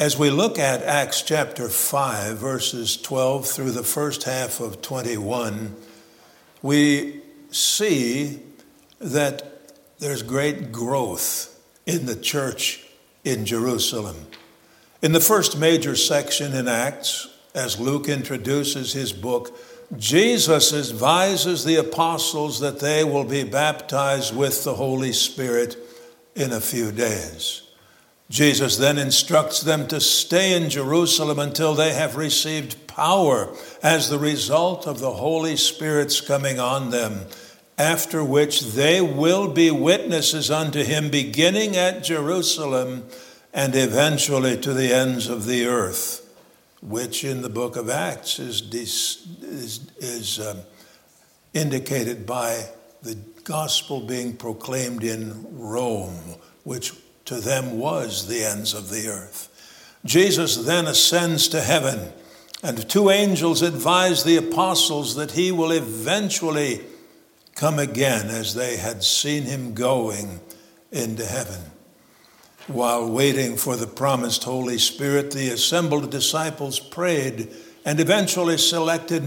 As we look at Acts chapter 5, verses 12 through the first half of 21, we see that there's great growth in the church in Jerusalem. In the first major section in Acts, as Luke introduces his book, Jesus advises the apostles that they will be baptized with the Holy Spirit in a few days. Jesus then instructs them to stay in Jerusalem until they have received power as the result of the Holy Spirit's coming on them, after which they will be witnesses unto him, beginning at Jerusalem and eventually to the ends of the earth, which in the book of Acts is indicated by the gospel being proclaimed in Rome, which to them was the ends of the earth. Jesus then ascends to heaven, and two angels advise the apostles that he will eventually come again as they had seen him going into heaven. While waiting for the promised Holy Spirit, the assembled disciples prayed and eventually selected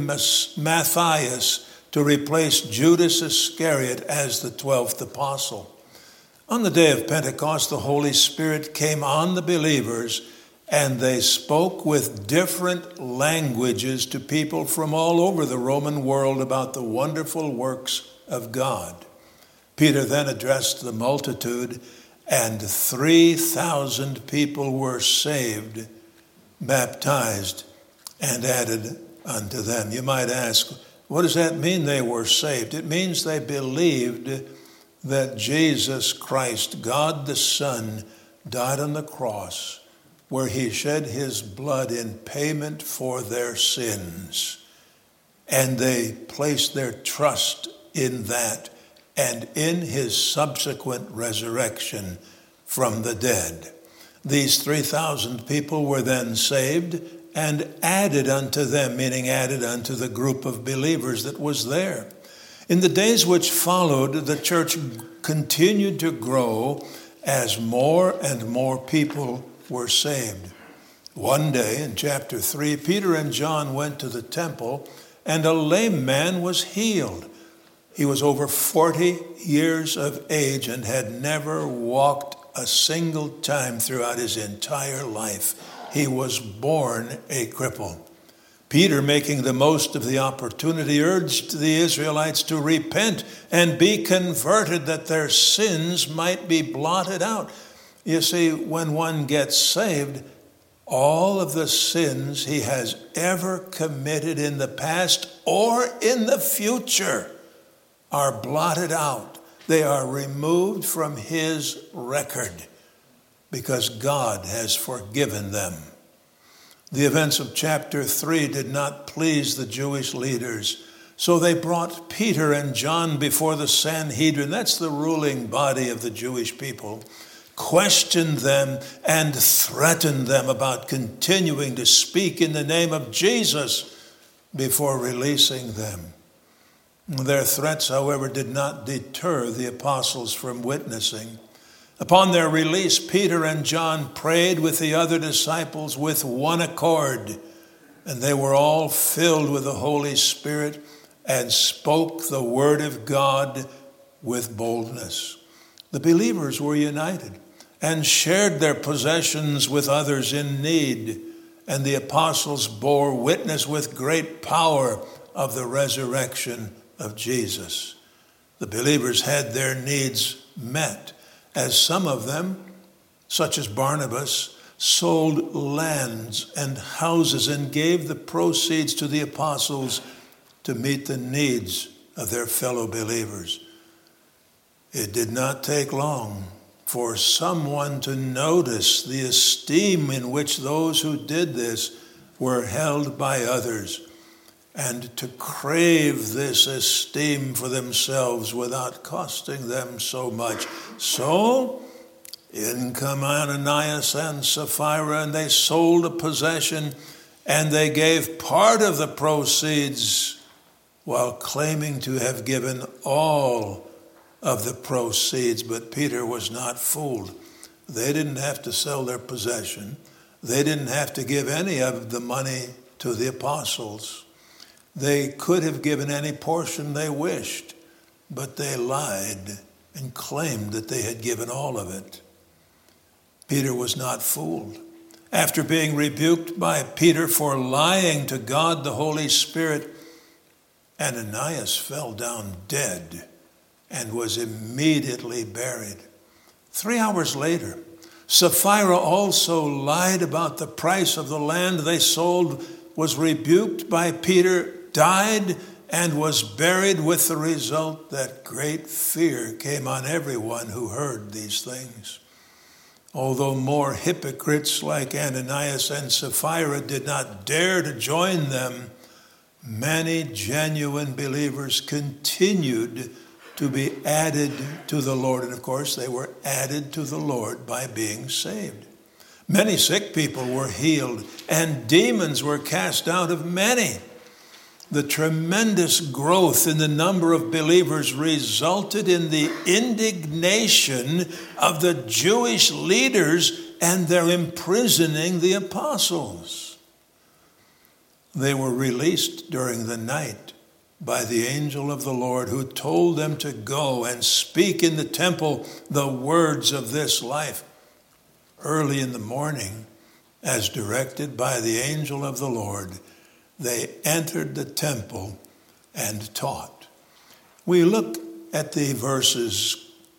Matthias to replace Judas Iscariot as the 12th apostle. On the day of Pentecost, the Holy Spirit came on the believers, and they spoke with different languages to people from all over the Roman world about the wonderful works of God. Peter then addressed the multitude, and 3,000 people were saved, baptized, and added unto them. You might ask, what does that mean they were saved? It means they believed that Jesus Christ, God the Son, died on the cross where he shed his blood in payment for their sins. And they placed their trust in that and in his subsequent resurrection from the dead. These 3,000 people were then saved and added unto them, meaning added unto the group of believers that was there. In the days which followed, the church continued to grow as more and more people were saved. One day in chapter 3, Peter and John went to the temple, and a lame man was healed. He was over 40 years of age and had never walked a single time throughout his entire life. He was born a cripple. Peter, making the most of the opportunity, urged the Israelites to repent and be converted that their sins might be blotted out. You see, when one gets saved, all of the sins he has ever committed in the past or in the future are blotted out. They are removed from his record because God has forgiven them. The events of chapter 3 did not please the Jewish leaders, so they brought Peter and John before the Sanhedrin, that's the ruling body of the Jewish people, questioned them and threatened them about continuing to speak in the name of Jesus before releasing them. Their threats, however, did not deter the apostles from witnessing. Upon their release, Peter and John prayed with the other disciples with one accord, and they were all filled with the Holy Spirit and spoke the word of God with boldness. The believers were united and shared their possessions with others in need, and the apostles bore witness with great power of the resurrection of Jesus. The believers had their needs met, as some of them, such as Barnabas, sold lands and houses and gave the proceeds to the apostles to meet the needs of their fellow believers. It did not take long for someone to notice the esteem in which those who did this were held by others, and to crave this esteem for themselves without costing them so much. So, in come Ananias and Sapphira, and they sold a possession, and they gave part of the proceeds while claiming to have given all of the proceeds. But Peter was not fooled. They didn't have to sell their possession. they didn't have to give any of the money to the apostles. They could have given any portion they wished, but they lied and claimed that they had given all of it. Peter was not fooled. After being rebuked by Peter for lying to God, the Holy Spirit, Ananias fell down dead and was immediately buried. 3 hours later, Sapphira also lied about the price of the land they sold, was rebuked by Peter, died, and was buried, with the result that great fear came on everyone who heard these things. Although more hypocrites like Ananias and Sapphira did not dare to join them, many genuine believers continued to be added to the Lord. And of course, they were added to the Lord by being saved. Many sick people were healed, and demons were cast out of many. The tremendous growth in the number of believers resulted in the indignation of the Jewish leaders and their imprisoning the apostles. They were released during the night by the angel of the Lord, who told them to go and speak in the temple the words of this life. Early in the morning, as directed by the angel of the Lord, they entered the temple and taught. We look at the verses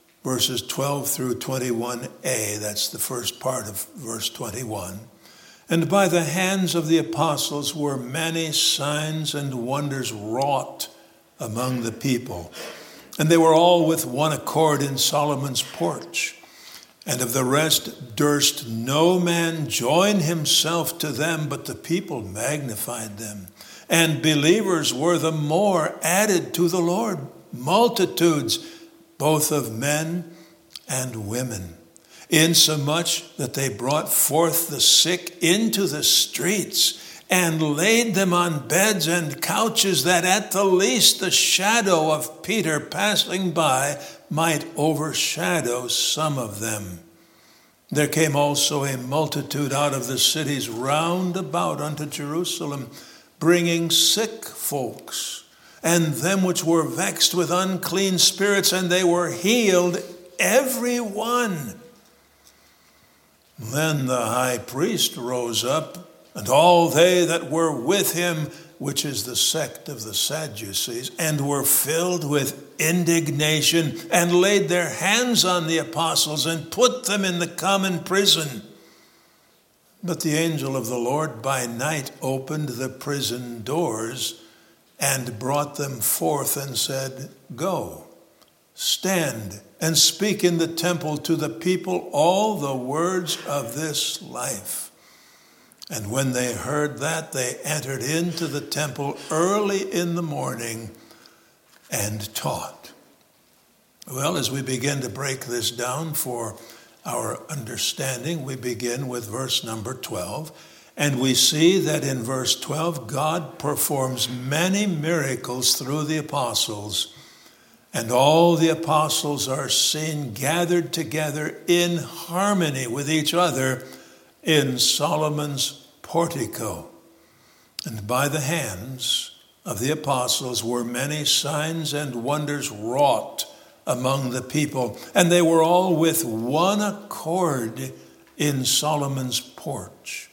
12 through 21a. That's the first part of verse 21. And by the hands of the apostles were many signs and wonders wrought among the people. And they were all with one accord in Solomon's porch. And of the rest durst no man join himself to them, but the people magnified them. And believers were the more added to the Lord, multitudes, both of men and women, insomuch that they brought forth the sick into the streets and laid them on beds and couches, that at the least the shadow of Peter passing by might overshadow some of them. There came also a multitude out of the cities round about unto Jerusalem, bringing sick folks, and them which were vexed with unclean spirits, and they were healed, every one. Then the high priest rose up, and all they that were with him, which is the sect of the Sadducees, and were filled with indignation, and laid their hands on the apostles, and put them in the common prison. But the angel of the Lord by night opened the prison doors, and brought them forth, and said, Go, stand, and speak in the temple to the people all the words of this life. And when they heard that, they entered into the temple early in the morning and taught. Well, as we begin to break this down for our understanding, we begin with verse number 12. And we see that in verse 12, God performs many miracles through the apostles. And all the apostles are seen gathered together in harmony with each other in Solomon's portico. And by the hands of the apostles were many signs and wonders wrought among the people. And they were all with one accord in Solomon's porch.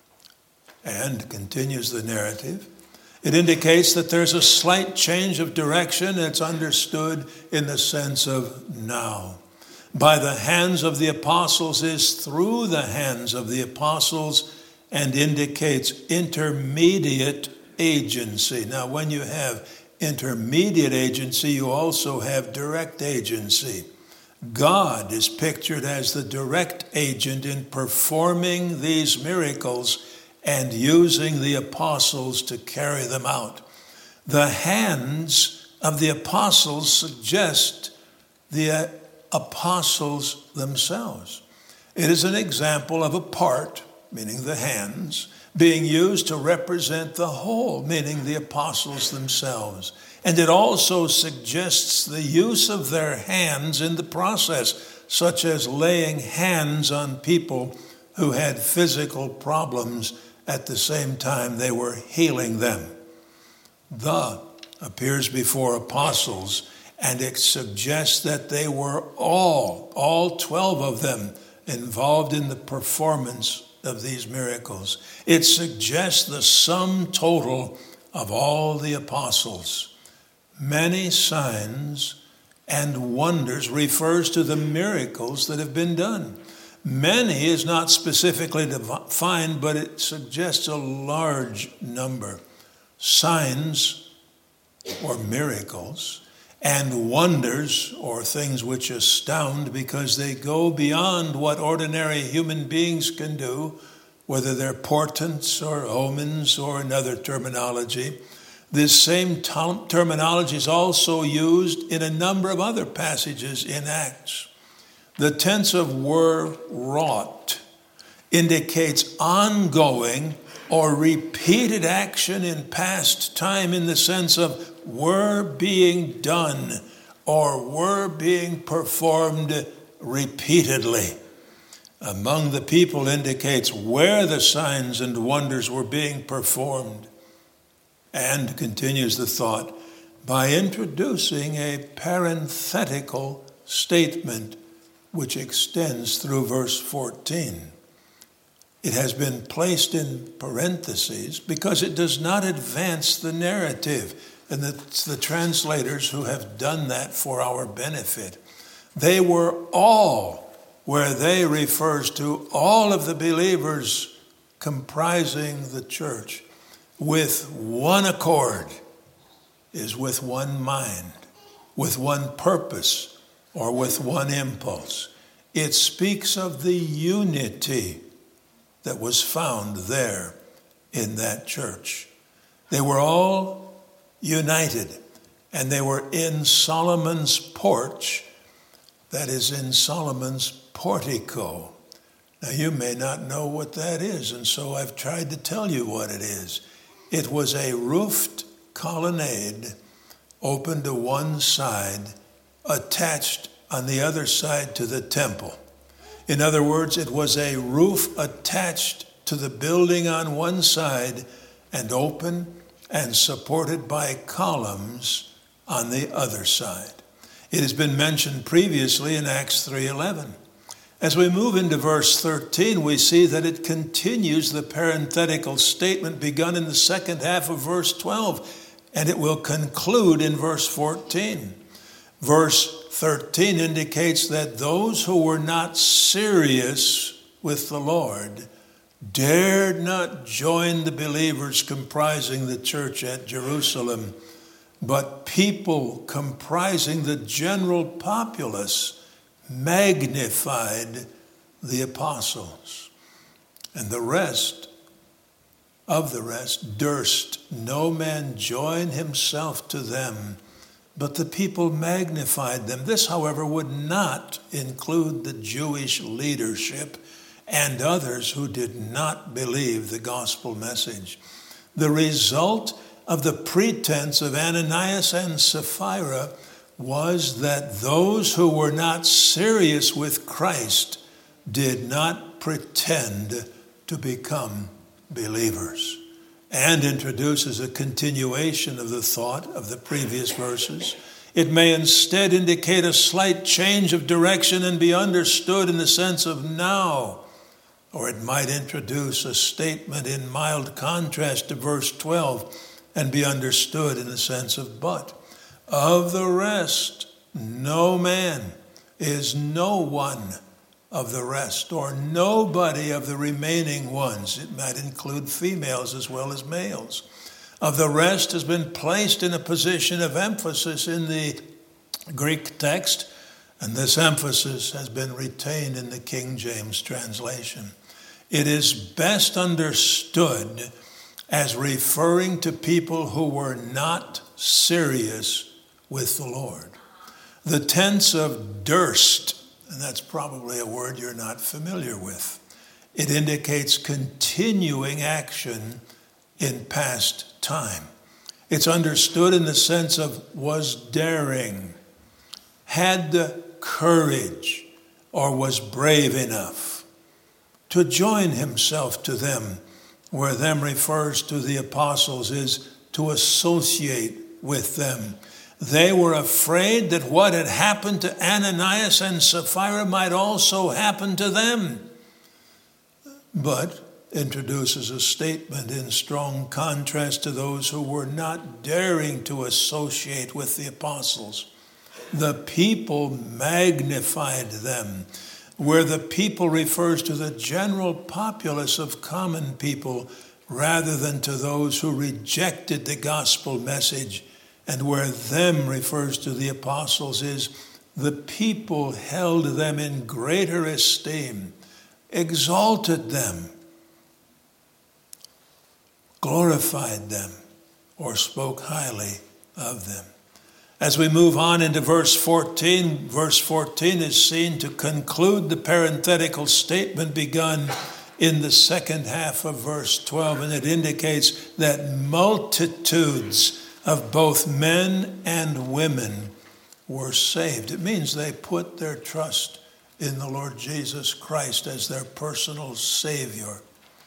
And continues the narrative. It indicates that there's a slight change of direction. It's understood in the sense of now. By the hands of the apostles is through the hands of the apostles, and indicates intermediate agency. Now, when you have intermediate agency, you also have direct agency. God is pictured as the direct agent in performing these miracles and using the apostles to carry them out. The hands of the apostles suggest the apostles themselves. It is an example of a part, meaning the hands, being used to represent the whole, meaning the apostles themselves. And it also suggests the use of their hands in the process, such as laying hands on people who had physical problems at the same time they were healing them. The appears before apostles, and it suggests that they were all 12 of them, involved in the performance of these miracles. It suggests the sum total of all the apostles. Many signs and wonders refers to the miracles that have been done. Many is not specifically defined, but it suggests a large number. Signs or miracles, and wonders or things which astound because they go beyond what ordinary human beings can do, whether they're portents or omens or another terminology. This same terminology is also used in a number of other passages in Acts. The tense of were wrought indicates ongoing or repeated action in past time, in the sense of were being done or were being performed repeatedly. Among the people indicates where the signs and wonders were being performed. And continues the thought by introducing a parenthetical statement which extends through verse 14. It has been placed in parentheses because it does not advance the narrative. And it's the translators who have done that for our benefit. They were all, where they refers to all of the believers comprising the church, with one accord, is with one mind, with one purpose, or with one impulse. It speaks of the unity that was found there in that church. They were all united, and they were in Solomon's porch, that is in Solomon's portico. Now you may not know what that is, and so I've tried to tell you what it is. It was a roofed colonnade open to one side, attached on the other side to the temple. In other words, it was a roof attached to the building on one side and open and supported by columns on the other side. It has been mentioned previously in Acts 3:11. As we move into verse 13, we see that it continues the parenthetical statement begun in the second half of verse 12, and it will conclude in verse 14. Verse 13 indicates that those who were not serious with the Lord dared not join the believers comprising the church at Jerusalem, but people comprising the general populace magnified the apostles. And the rest durst no man join himself to them, but the people magnified them. This, however, would not include the Jewish leadership and others who did not believe the gospel message. The result of the pretense of Ananias and Sapphira was that those who were not serious with Christ did not pretend to become believers, and introduces a continuation of the thought of the previous verses. It may instead indicate a slight change of direction and be understood in the sense of now, or it might introduce a statement in mild contrast to verse 12 and be understood in the sense of but. Of the rest, no man is no one of the rest, or nobody of the remaining ones. It might include females as well as males. Of the rest has been placed in a position of emphasis in the Greek text, and this emphasis has been retained in the King James translation. It is best understood as referring to people who were not serious with the Lord. The tense of durst, and that's probably a word you're not familiar with. It indicates continuing action in past time. It's understood in the sense of was daring, had the courage, or was brave enough. to join himself to them. Where them refers to the apostles is to associate with them. They were afraid that what had happened to Ananias and Sapphira might also happen to them. But introduces a statement in strong contrast to those who were not daring to associate with the apostles. The people magnified them. Where the people refers to the general populace of common people rather than to those who rejected the gospel message, and where them refers to the apostles is the people held them in greater esteem, exalted them, glorified them, or spoke highly of them. As we move on into verse 14 is seen to conclude the parenthetical statement begun in the second half of verse 12, and it indicates that multitudes of both men and women were saved. It means they put their trust in the Lord Jesus Christ as their personal Savior.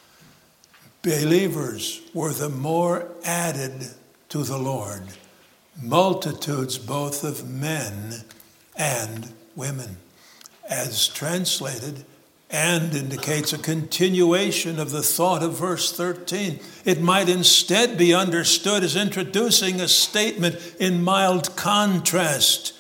Believers were the more added to the Lord. Multitudes both of men and women. As translated, and indicates a continuation of the thought of verse 13. It might instead be understood as introducing a statement in mild contrast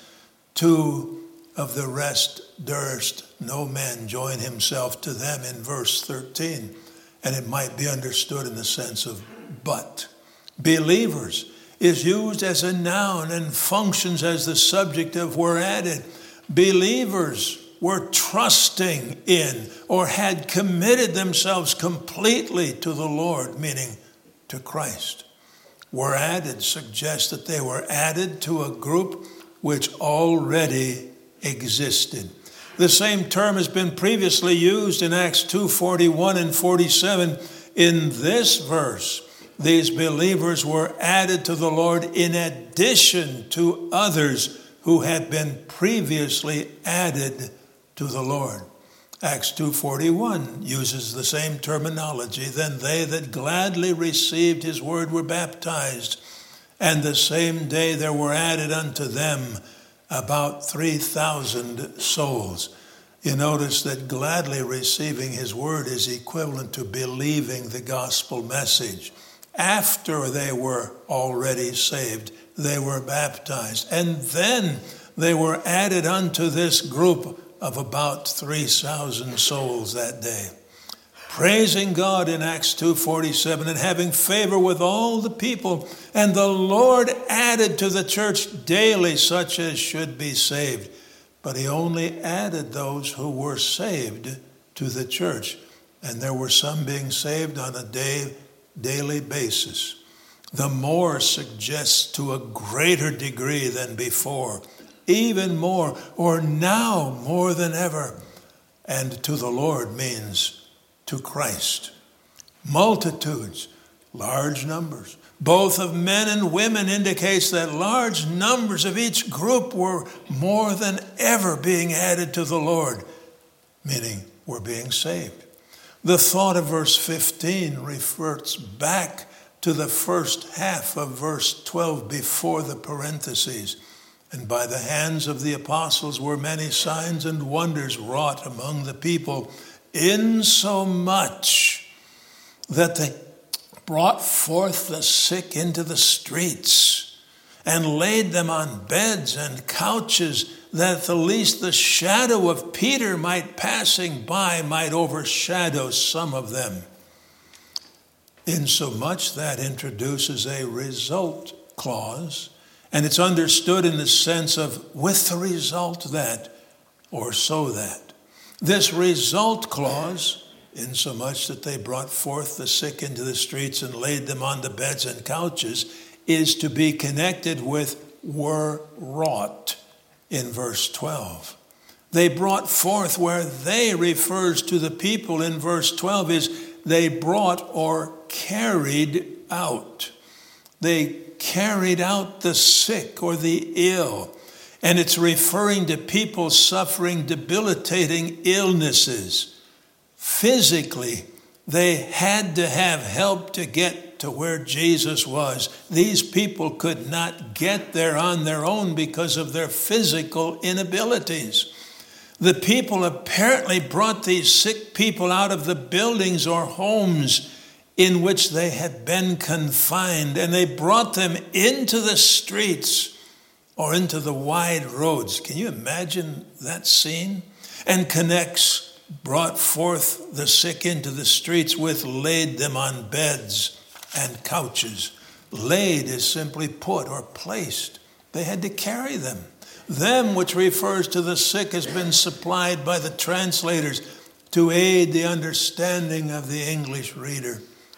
to "of the rest durst no man join himself to them" in verse 13. And it might be understood in the sense of "but." Believers is used as a noun and functions as the subject of "were added." Believers were trusting in or had committed themselves completely to the Lord, meaning to Christ. Were added suggests that they were added to a group which already existed. The same term has been previously used in Acts 2:41 and 47. In this verse, these believers were added to the Lord in addition to others who had been previously added to the Lord. Acts 2:41 uses the same terminology. Then they that gladly received his word were baptized, and the same day there were added unto them about 3,000 souls. You notice that gladly receiving his word is equivalent to believing the gospel message. After they were already saved, they were baptized. And then they were added unto this group of about 3,000 souls that day. Praising God in Acts 2:47 and having favor with all the people. And the Lord added to the church daily such as should be saved. But he only added those who were saved to the church. And there were some being saved on a daily basis. The more suggests to a greater degree than before, even more, or now more than ever. And to the Lord means to Christ. Multitudes, large numbers, both of men and women, indicates that large numbers of each group were more than ever being added to the Lord, meaning were being saved. The thought of verse 15 refers back to the first half of verse 12 before the parentheses. And by the hands of the apostles were many signs and wonders wrought among the people, insomuch that they brought forth the sick into the streets and laid them on beds and couches, that at the least the shadow of Peter passing by might overshadow some of them. Insomuch that introduces a result clause, and it's understood in the sense of with the result that, or so that. This result clause, insomuch that they brought forth the sick into the streets and laid them on the beds and couches, is to be connected with were wrought in verse 12. They brought forth, where they refers to the people in verse 12 is they brought or carried out. They carried out the sick or the ill. And it's referring to people suffering debilitating illnesses, physically, they had to have help to get to where Jesus was. These people could not get there on their own because of their physical inabilities. The people apparently brought these sick people out of the buildings or homes in which they had been confined, and they brought them into the streets or into the wide roads. Can you imagine that scene? And connects brought forth the sick into the streets with laid them on beds and couches. Laid is simply put or placed. They had to carry them. Them, which refers to the sick, has been supplied by the translators to aid the understanding of the English reader.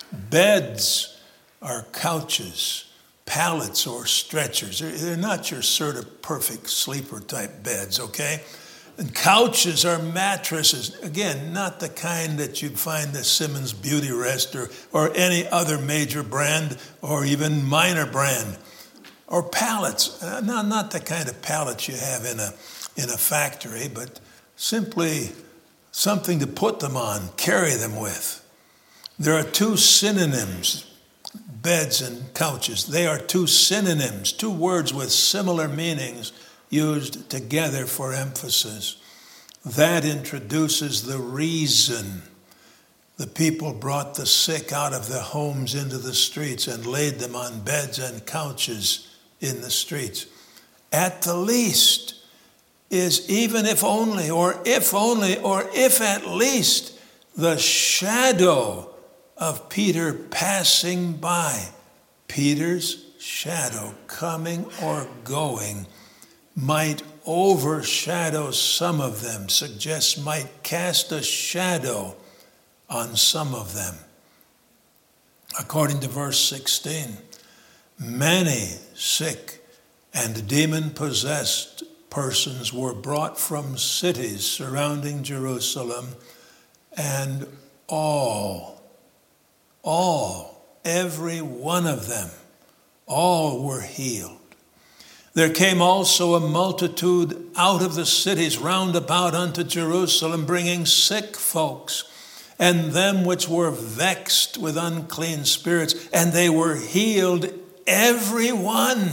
Beds are couches, pallets or stretchers. They're not your sort of perfect sleeper type beds, okay? And couches are mattresses. Again, not the kind that you'd find at Simmons Beauty Rest or any other major brand or even minor brand. Or pallets. Not the kind of pallets you have in a factory, but simply something to put them on, carry them with. There are two synonyms, beds and couches. They are two synonyms, two words with similar meanings used together for emphasis. That introduces the reason the people brought the sick out of their homes into the streets and laid them on beds and couches in the streets. At the least is even if only, or if at least, the shadow of Peter passing by. Peter's shadow coming or going might overshadow some of them, suggests might cast a shadow on some of them. According to verse 16, many sick and demon-possessed persons were brought from cities surrounding Jerusalem, and every one of them, all were healed. There came also a multitude out of the cities round about unto Jerusalem, bringing sick folks, and them which were vexed with unclean spirits, and they were healed, every one.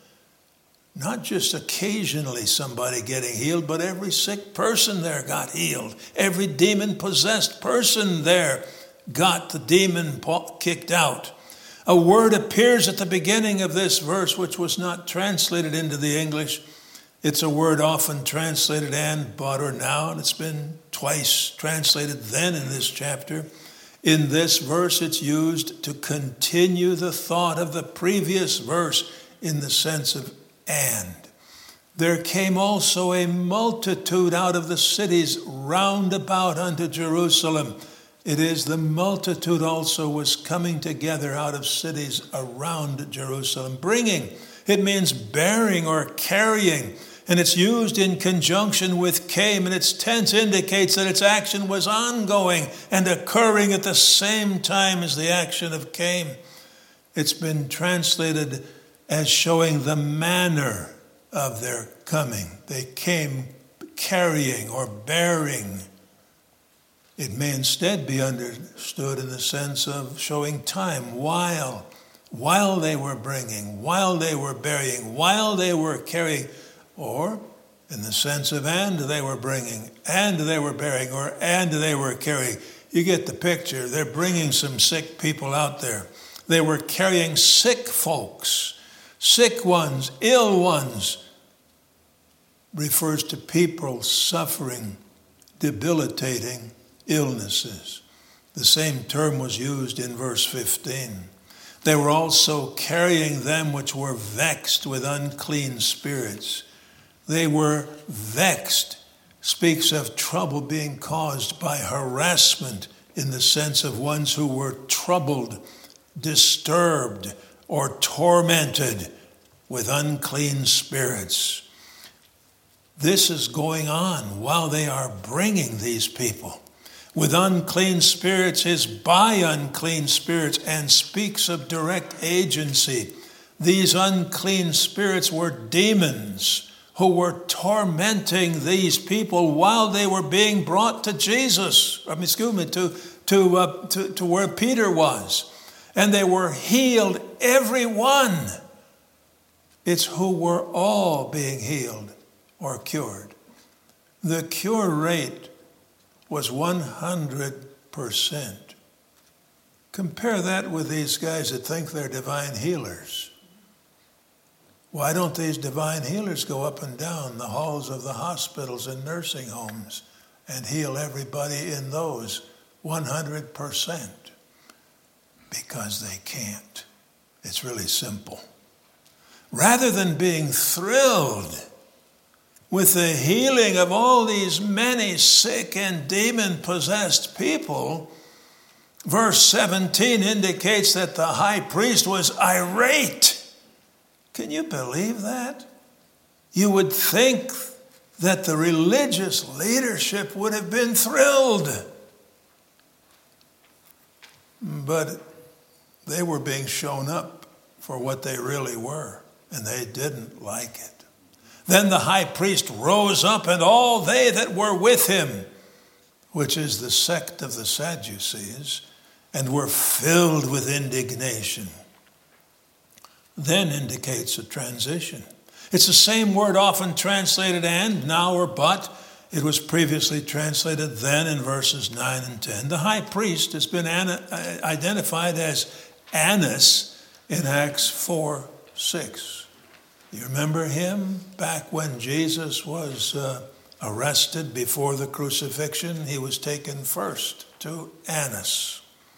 Not just occasionally somebody getting healed, but every sick person there got healed. Every demon-possessed person there got the demon kicked out. A word appears at the beginning of this verse which was not translated into the English. It's a word often translated and, but, or now, and it's been twice translated then in this chapter. In this verse, it's used to continue the thought of the previous verse in the sense of and. There came also a multitude out of the cities round about unto Jerusalem. It is the multitude also was coming together out of cities around Jerusalem. Bringing, it means bearing or carrying. And it's used in conjunction with came, and its tense indicates that its action was ongoing and occurring at the same time as the action of came. It's been translated as showing the manner of their coming. They came carrying or bearing. It may instead be understood in the sense of showing time, while they were bringing, while they were bearing, while they were carrying, or in the sense of and they were bringing, and they were bearing, or and they were carrying. You get the picture. They're bringing some sick people out there. They were carrying sick folks, sick ones, ill ones. Refers to people suffering debilitating illnesses. The same term was used in verse 15. They were also carrying them which were vexed with unclean spirits. They were vexed, speaks of trouble being caused by harassment in the sense of ones who were troubled, disturbed, or tormented with unclean spirits. This is going on while they are bringing these people. With unclean spirits is by unclean spirits, and speaks of direct agency. These unclean spirits were demons who were tormenting these people while they were being brought to Jesus. To where Peter was. And they were healed, every one. It's who were all being healed or cured. The cure rate was 100%. Compare that with these guys that think they're divine healers. Why don't these divine healers go up and down the halls of the hospitals and nursing homes and heal everybody in those 100%? Because they can't. It's really simple. Rather than being thrilled with the healing of all these many sick and demon-possessed people, verse 17 indicates that the high priest was irate. Can you believe that? You would think that the religious leadership would have been thrilled. But they were being shown up for what they really were, and they didn't like it. Then the high priest rose up, and all they that were with him, which is the sect of the Sadducees, and were filled with indignation. Then indicates a transition. It's the same word often translated and, now, or but. It was previously translated then in verses 9 and 10. The high priest has been identified as Annas in Acts 4:6. You remember him back when Jesus was arrested before the crucifixion? He was taken first to Annas.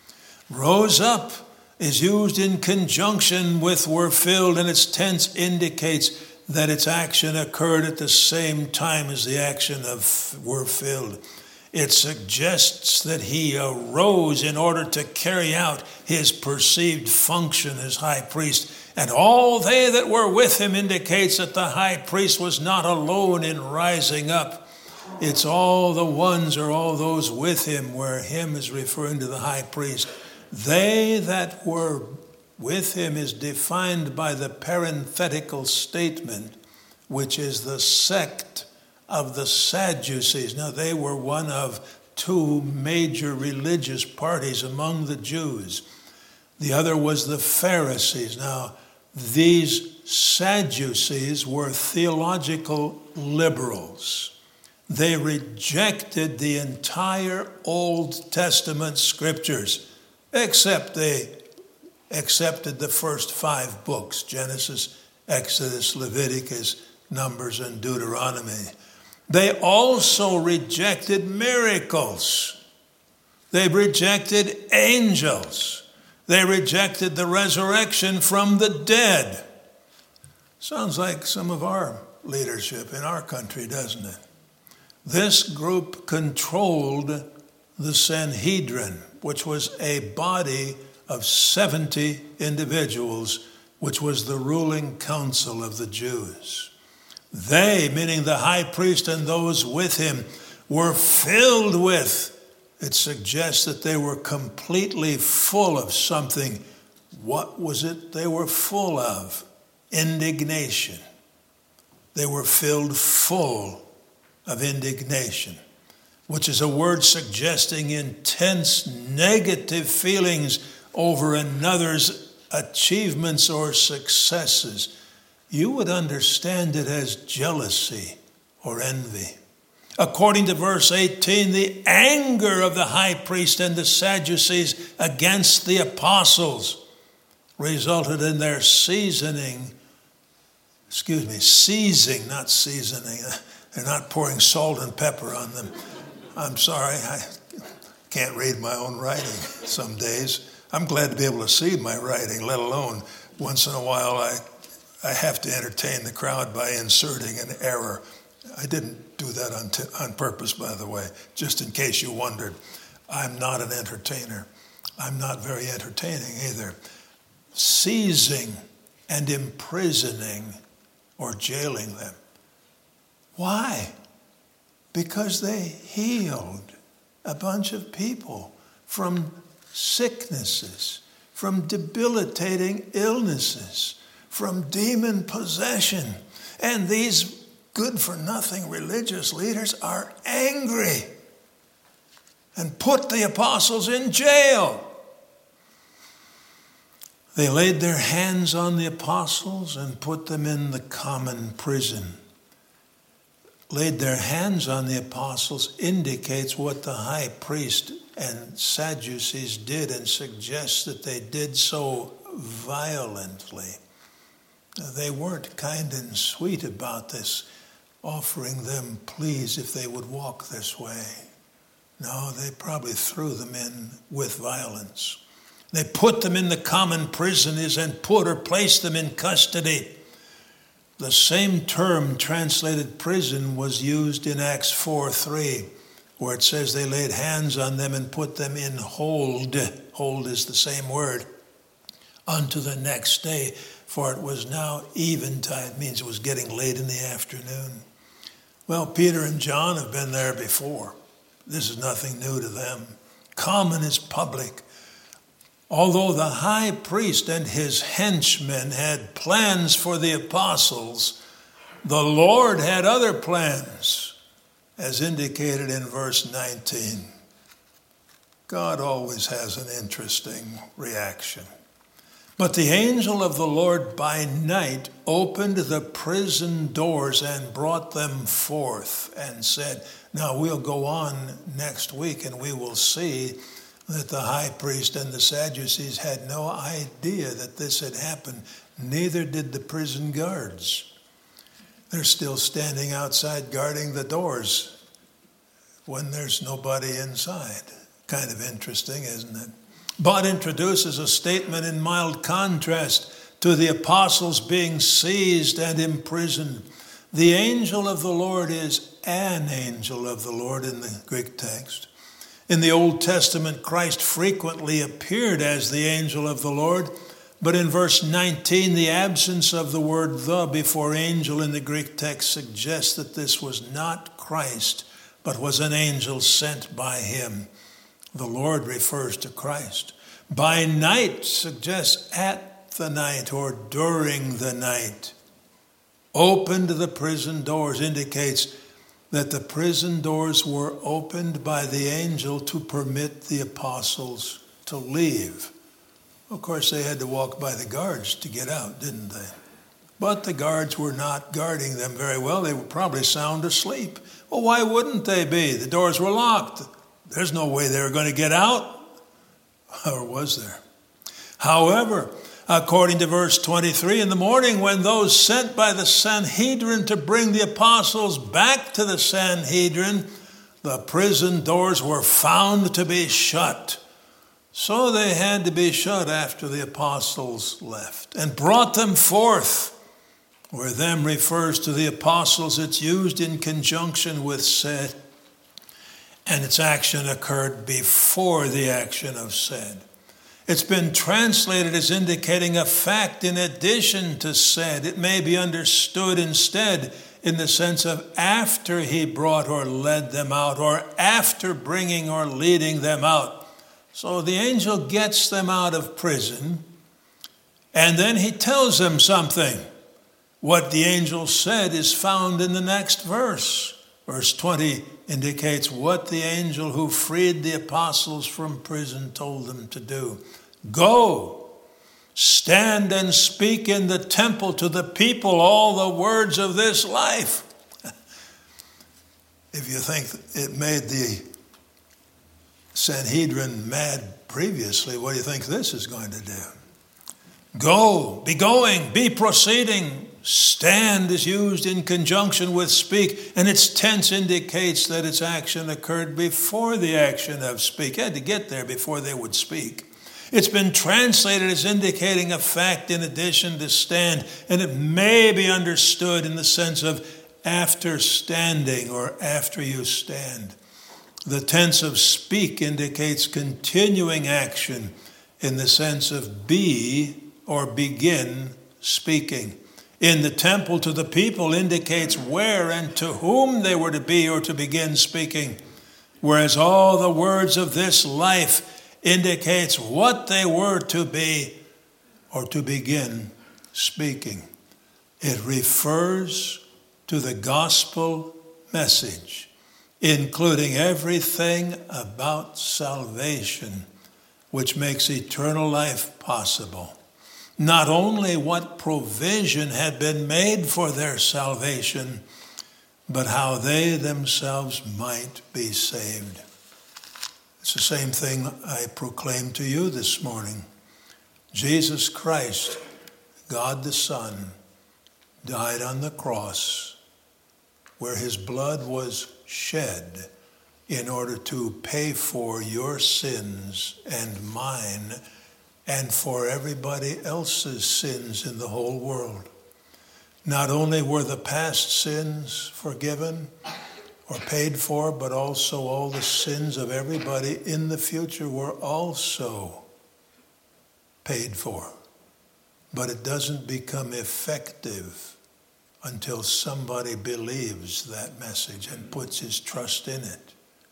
Rose up is used in conjunction with were filled, and its tense indicates that its action occurred at the same time as the action of were filled. It suggests that he arose in order to carry out his perceived function as high priest. And all they that were with him indicates that the high priest was not alone in rising up. It's all the ones or all those with him, where him is referring to the high priest. They that were with him is defined by the parenthetical statement, which is the sect of the Sadducees. Now, they were one of two major religious parties among the Jews. The other was the Pharisees. Now, these Sadducees were theological liberals. They rejected the entire Old Testament scriptures, except they accepted the first 5 books, Genesis, Exodus, Leviticus, Numbers, and Deuteronomy. They also rejected miracles. They rejected angels. They rejected the resurrection from the dead. Sounds like some of our leadership in our country, doesn't it? This group controlled the Sanhedrin, which was a body of 70 individuals, which was the ruling council of the Jews. They, meaning the high priest and those with him, were filled with, it suggests that they were completely full of something. What was it they were full of? Indignation. They were filled full of indignation, which is a word suggesting intense negative feelings over another's achievements or successes. You would understand it as jealousy or envy. According to verse 18, the anger of the high priest and the Sadducees against the apostles resulted in their seizing, not seasoning. They're not pouring salt and pepper on them. I'm sorry, I can't read my own writing some days. I'm glad to be able to see my writing, let alone once in a while I have to entertain the crowd by inserting an error. I didn't do that on purpose, by the way, just in case you wondered. I'm not an entertainer. I'm not very entertaining either. Seizing and imprisoning or jailing them. Why? Because they healed a bunch of people from sicknesses, from debilitating illnesses, from demon possession. And these good-for-nothing religious leaders are angry and put the apostles in jail. They laid their hands on the apostles and put them in the common prison. Laid their hands on the apostles indicates what the high priest and Sadducees did and suggests that they did so violently. They weren't kind and sweet about this, offering them pleas if they would walk this way. No, they probably threw them in with violence. They put them in the common prison and put or placed them in custody. The same term translated prison was used in Acts 4:3, where it says they laid hands on them and put them in hold. Hold is the same word. Unto the next day, for it was now eventide. It means it was getting late in the afternoon. Well, Peter and John have been there before. This is nothing new to them. Common is public. Although the high priest and his henchmen had plans for the apostles, the Lord had other plans, as indicated in verse 19. God always has an interesting reaction. But the angel of the Lord by night opened the prison doors and brought them forth and said, now we'll go on next week and we will see that the high priest and the Sadducees had no idea that this had happened. Neither did the prison guards. They're still standing outside guarding the doors when there's nobody inside. Kind of interesting, isn't it? But introduces a statement in mild contrast to the apostles being seized and imprisoned. The angel of the Lord is an angel of the Lord in the Greek text. In the Old Testament, Christ frequently appeared as the angel of the Lord, but in verse 19, the absence of the word "the" before angel in the Greek text suggests that this was not Christ, but was an angel sent by him. The Lord refers to Christ. By night suggests at the night or during the night. Opened the prison doors indicates that the prison doors were opened by the angel to permit the apostles to leave. Of course, they had to walk by the guards to get out, didn't they? But the guards were not guarding them very well. They were probably sound asleep. Well, why wouldn't they be? The doors were locked. There's no way they were going to get out. Or was there? However, according to verse 23, in the morning when those sent by the Sanhedrin to bring the apostles back to the Sanhedrin, the prison doors were found to be shut. So they had to be shut after the apostles left and brought them forth. Where them refers to the apostles, it's used in conjunction with said, and its action occurred before the action of said. It's been translated as indicating a fact in addition to said. It may be understood instead in the sense of after he brought or led them out, or after bringing or leading them out. So the angel gets them out of prison, and then he tells them something. What the angel said is found in the next verse. Verse 20 indicates what the angel who freed the apostles from prison told them to do. Go, stand and speak in the temple to the people all the words of this life. If you think it made the Sanhedrin mad previously, what do you think this is going to do? Go, be going, be proceeding. Stand is used in conjunction with speak, and its tense indicates that its action occurred before the action of speak. It had to get there before they would speak. It's been translated as indicating a fact in addition to stand, and it may be understood in the sense of after standing or after you stand. The tense of speak indicates continuing action in the sense of be or begin speaking. In the temple to the people indicates where and to whom they were to be or to begin speaking, whereas all the words of this life indicates what they were to be or to begin speaking. It refers to the gospel message, including everything about salvation, which makes eternal life possible. Not only what provision had been made for their salvation, but how they themselves might be saved. It's the same thing I proclaim to you this morning. Jesus Christ, God the Son, died on the cross where his blood was shed in order to pay for your sins and mine and for everybody else's sins in the whole world. Not only were the past sins forgiven or paid for, but also all the sins of everybody in the future were also paid for. But it doesn't become effective until somebody believes that message and puts his trust in it.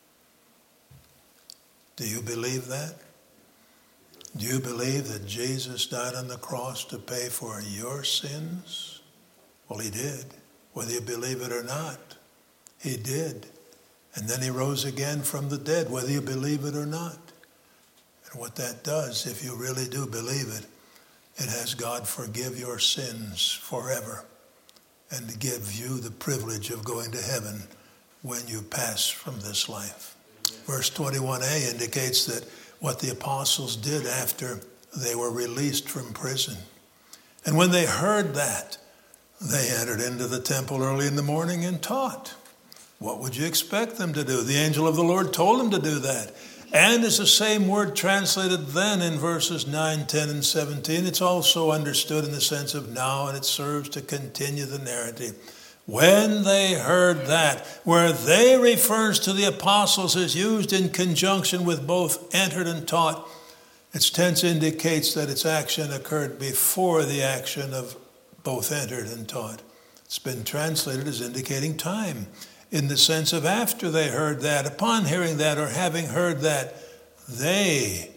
Do you believe that? Do you believe that Jesus died on the cross to pay for your sins? Well, he did. Whether you believe it or not, he did. And then he rose again from the dead, whether you believe it or not. And what that does, if you really do believe it, it has God forgive your sins forever and to give you the privilege of going to heaven when you pass from this life. Verse 21a indicates that what the apostles did after they were released from prison. And when they heard that, they entered into the temple early in the morning and taught. What would you expect them to do? The angel of the Lord told them to do that. And it's the same word translated then in verses 9, 10, and 17. It's also understood in the sense of now, and it serves to continue the narrative. When they heard that, where they refers to the apostles is used in conjunction with both entered and taught, its tense indicates that its action occurred before the action of both entered and taught. It's been translated as indicating time in the sense of after they heard that, upon hearing that or having heard that, that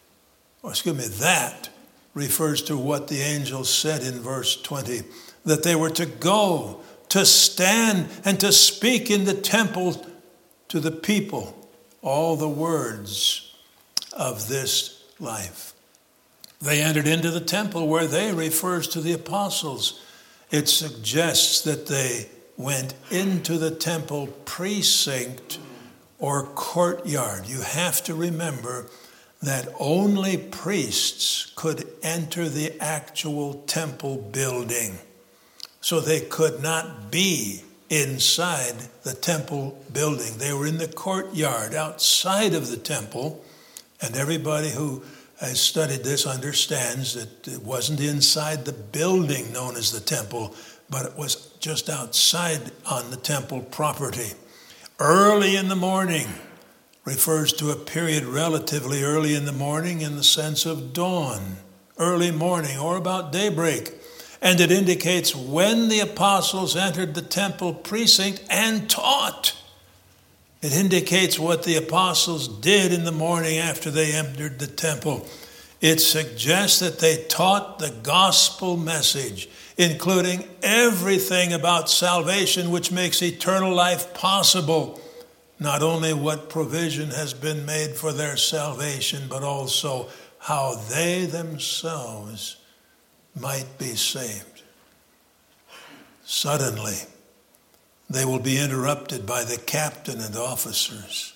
refers to what the angel said in verse 20, that they were to go, to stand, and to speak in the temple to the people all the words of this life. They entered into the temple where they refers to the apostles. It suggests that they went into the temple precinct or courtyard. You have to remember that only priests could enter the actual temple building. So they could not be inside the temple building. They were in the courtyard outside of the temple, and everybody who has studied this understands that it wasn't inside the building known as the temple, but it was just outside on the temple property. Early in the morning refers to a period relatively early in the morning in the sense of dawn, early morning, or about daybreak. And it indicates when the apostles entered the temple precinct and taught. It indicates what the apostles did in the morning after they entered the temple. It suggests that they taught the gospel message, including everything about salvation which makes eternal life possible. Not only what provision has been made for their salvation, but also how they themselves might be saved. Suddenly, they will be interrupted by the captain and officers.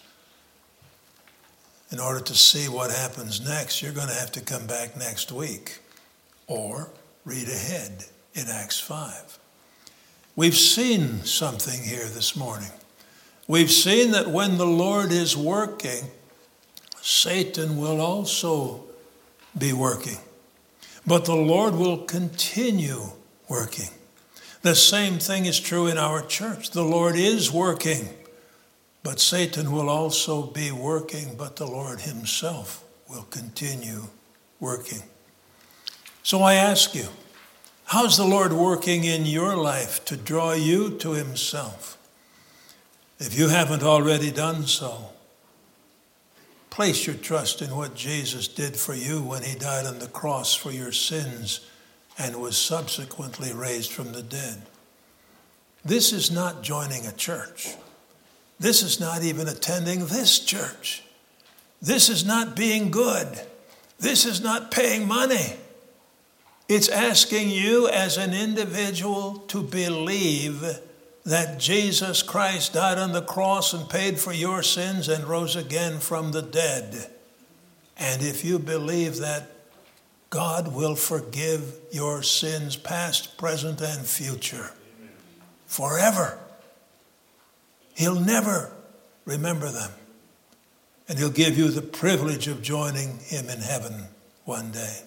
In order to see what happens next, you're going to have to come back next week or read ahead in Acts 5. We've seen something here this morning. We've seen that when the Lord is working, Satan will also be working. But the Lord will continue working. The same thing is true in our church. The Lord is working, but Satan will also be working, but the Lord himself will continue working. So I ask you, how's the Lord working in your life to draw you to himself? If you haven't already done so, place your trust in what Jesus did for you when he died on the cross for your sins and was subsequently raised from the dead. This is not joining a church. This is not even attending this church. This is not being good. This is not paying money. It's asking you as an individual to believe that Jesus Christ died on the cross and paid for your sins and rose again from the dead. And if you believe that, God will forgive your sins, past, present, and future, forever. He'll never remember them. And he'll give you the privilege of joining him in heaven one day.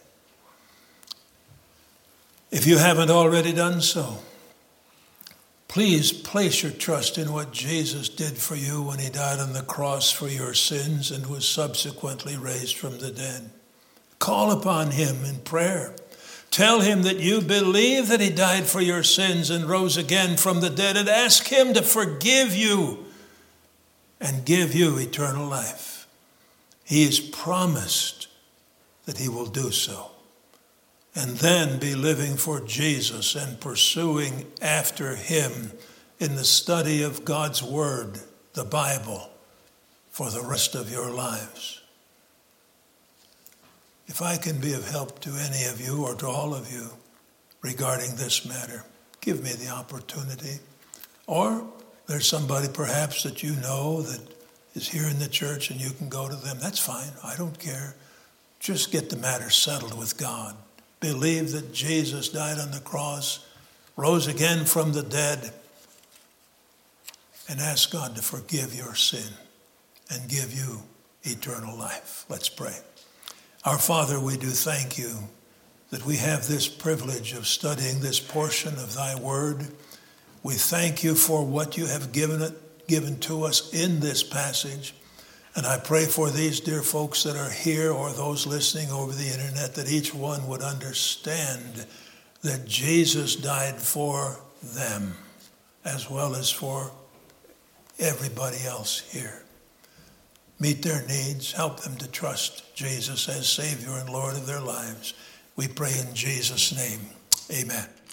If you haven't already done so, please place your trust in what Jesus did for you when he died on the cross for your sins and was subsequently raised from the dead. Call upon him in prayer. Tell him that you believe that he died for your sins and rose again from the dead, and ask him to forgive you and give you eternal life. He has promised that he will do so. And then be living for Jesus and pursuing after him in the study of God's word, the Bible, for the rest of your lives. If I can be of help to any of you or to all of you regarding this matter, give me the opportunity. Or there's somebody perhaps that you know that is here in the church and you can go to them. That's fine. I don't care. Just get the matter settled with God. Believe that Jesus died on the cross, rose again from the dead, and ask God to forgive your sin and give you eternal life. Let's pray. Our Father, we do thank you that we have this privilege of studying this portion of thy word. We thank you for what you have given to us in this passage. And I pray for these dear folks that are here or those listening over the internet, that each one would understand that Jesus died for them as well as for everybody else here. Meet their needs, help them to trust Jesus as Savior and Lord of their lives. We pray in Jesus' name. Amen.